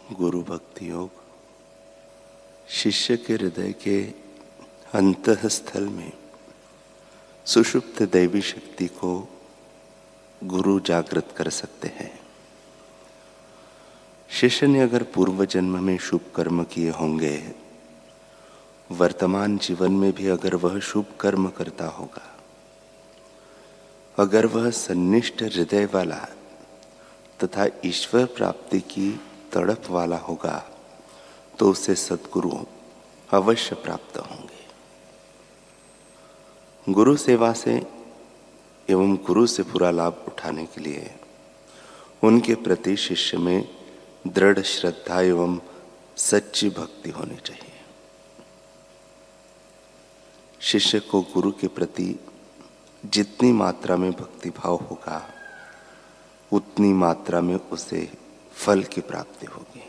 गुरु भक्ति योग शिष्य के हृदय के अंतःस्थल में सुषुप्त दैवी शक्ति को गुरु जागृत कर सकते हैं। शिष्य ने अगर पूर्व जन्म में शुभ कर्म किए होंगे, वर्तमान जीवन में भी अगर वह शुभ कर्म करता होगा, अगर वह सन्निष्ठ हृदय वाला तथा ईश्वर प्राप्ति की तड़प वाला होगा, तो उसे सद्गुरु अवश्य प्राप्त होंगे। गुरु सेवा से एवं गुरु से पूरा लाभ उठाने के लिए उनके प्रति शिष्य में दृढ़ श्रद्धा एवं सच्ची भक्ति होनी चाहिए। शिष्य को गुरु के प्रति जितनी मात्रा में भक्ति भाव होगा, उतनी मात्रा में उसे फल की प्राप्ति होगी।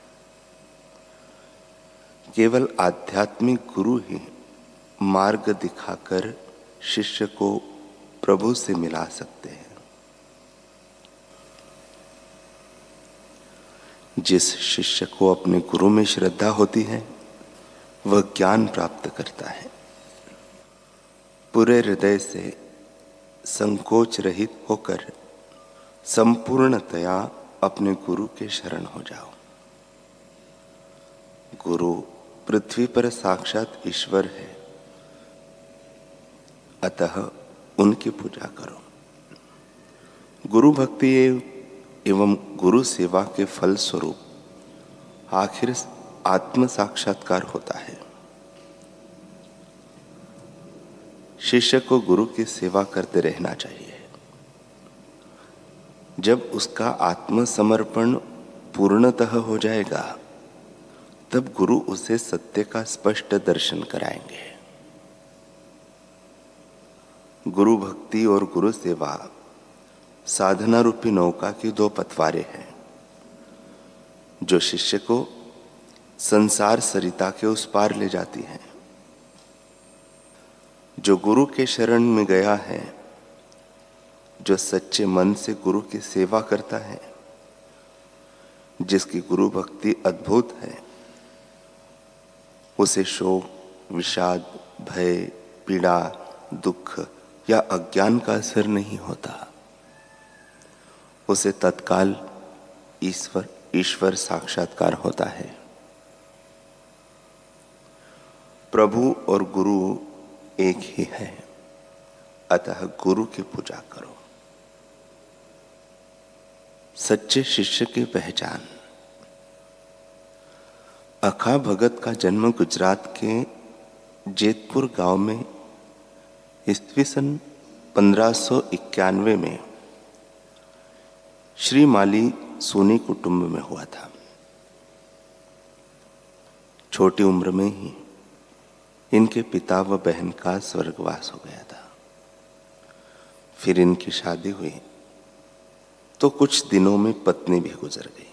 केवल आध्यात्मिक गुरु ही मार्ग दिखाकर शिष्य को प्रभु से मिला सकते हैं। जिस शिष्य को अपने गुरु में श्रद्धा होती है, वह ज्ञान प्राप्त करता है। पूरे हृदय से संकोच रहित होकर संपूर्णतया अपने गुरु के शरण हो जाओ। गुरु पृथ्वी पर साक्षात ईश्वर है, अतः उनकी पूजा करो। गुरु भक्ति एवं गुरु सेवा के फल स्वरूप आखिर आत्म साक्षात्कार होता है। शिष्य को गुरु की सेवा करते रहना चाहिए। जब उसका आत्मसमर्पण पूर्णतः हो जाएगा, तब गुरु उसे सत्य का स्पष्ट दर्शन कराएंगे। गुरु भक्ति और गुरु सेवा साधना रूपी नौका की दो पतवारें हैं, जो शिष्य को संसार सरिता के उस पार ले जाती हैं। जो गुरु के शरण में गया है, जो सच्चे मन से गुरु की सेवा करता है, जिसकी गुरु भक्ति अद्भुत है, उसे शोक, विषाद, भय, पीड़ा, दुख या अज्ञान का असर नहीं होता। उसे तत्काल ईश्वर साक्षात्कार होता है। प्रभु और गुरु एक ही है, अतः गुरु की पूजा करो। सच्चे शिष्य की पहचान। अखा भगत का जन्म गुजरात के जेतपुर गांव में ईस्वी सन 1591 में श्री माली सोनी कुटुंब में हुआ था। छोटी उम्र में ही इनके पिता व बहन का स्वर्गवास हो गया था। फिर इनकी शादी हुई तो कुछ दिनों में पत्नी भी गुजर गई।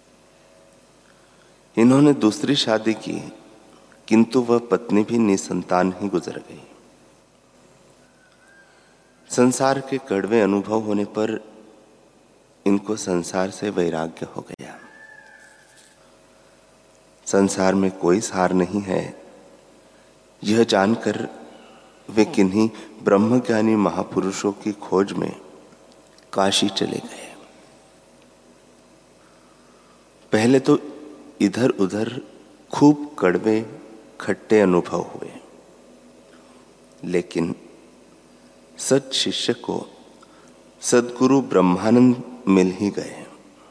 इन्होंने दूसरी शादी की, किंतु वह पत्नी भी निसंतान ही गुजर गई। संसार के कड़वे अनुभव होने पर इनको संसार से वैराग्य हो गया। संसार में कोई सार नहीं है, यह जानकर वे किन्हीं ब्रह्मज्ञानी महापुरुषों की खोज में काशी चले गए। पहले तो इधर उधर खूब कड़वे खट्टे अनुभव हुए, लेकिन सत शिष्य को सद्गुरु ब्रह्मानंद मिल ही गए।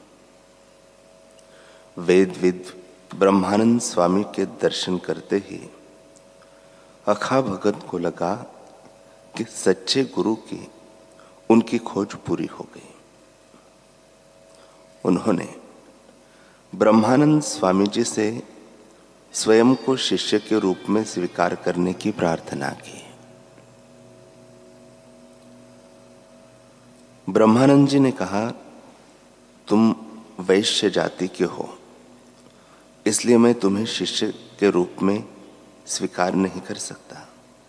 वेदविद ब्रह्मानंद स्वामी के दर्शन करते ही अखा भगत को लगा कि सच्चे गुरु की उनकी खोज पूरी हो गई। उन्होंने ब्रह्मानंद स्वामी जी से स्वयं को शिष्य के रूप में स्वीकार करने की प्रार्थना की। ब्रह्मानंद जी ने कहा, तुम वैश्य जाति के हो, इसलिए मैं तुम्हें शिष्य के रूप में स्वीकार नहीं कर सकता।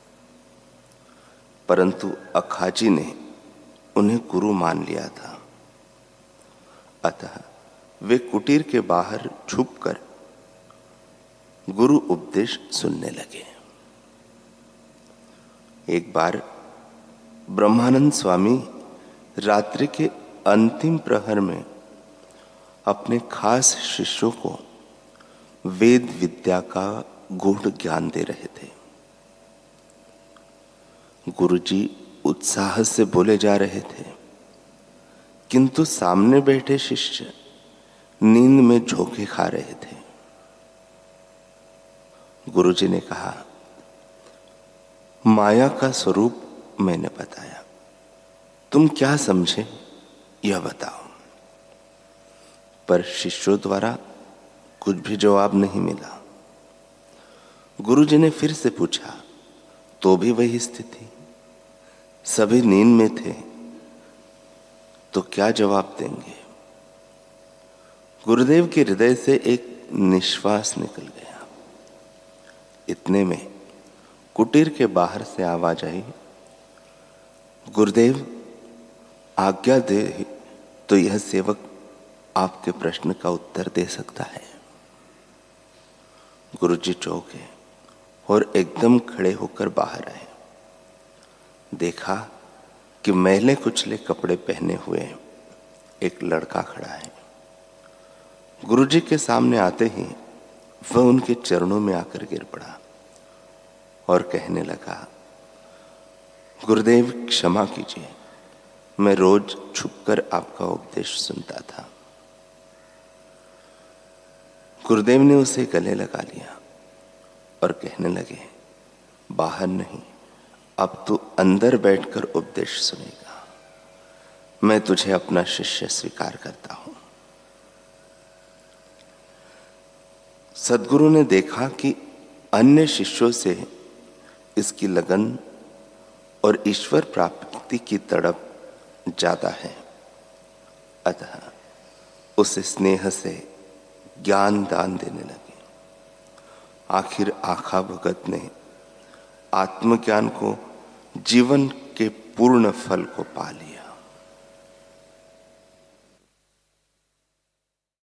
परंतु अखाजी ने उन्हें गुरु मान लिया था, अतः वे कुटीर के बाहर छुपकर गुरु उपदेश सुनने लगे। एक बार ब्रह्मानंद स्वामी रात्रि के अंतिम प्रहर में अपने खास शिष्यों को वेद विद्या का गूढ़ ज्ञान दे रहे थे। गुरुजी उत्साह से बोले जा रहे थे, किंतु सामने बैठे शिष्य नींद में झोंके खा रहे थे। गुरुजी ने कहा, माया का स्वरूप मैंने बताया, तुम क्या समझे यह बताओ। पर शिष्यों द्वारा कुछ भी जवाब नहीं मिला। गुरुजी ने फिर से पूछा, तो भी वही स्थिति, सभी नींद में थे, तो क्या जवाब देंगे। गुरुदेव के हृदय से एक निश्वास निकल गया। इतने में कुटीर के बाहर से आवाज आई, गुरुदेव आज्ञा दे तो यह सेवक आपके प्रश्न का उत्तर दे सकता है। गुरुजी चौंके और एकदम खड़े होकर बाहर आए। देखा कि मैले कुचले कपड़े पहने हुए एक लड़का खड़ा है। गुरुजी के सामने आते ही वह उनके चरणों में आकर गिर पड़ा और कहने लगा, गुरुदेव क्षमा कीजिए, मैं रोज छुपकर आपका उपदेश सुनता था। गुरुदेव ने उसे गले लगा लिया और कहने लगे, बाहर नहीं, अब तू अंदर बैठकर उपदेश सुनेगा। मैं तुझे अपना शिष्य स्वीकार करता हूं। सद्गुरु ने देखा कि अन्य शिष्यों से इसकी लगन और ईश्वर प्राप्ति की तड़प ज्यादा है, अतः उस स्नेह से ज्ञान दान देने लगे। आखिर आखा भगत ने आत्मज्ञान को जीवन के पूर्ण फल को पा लिया।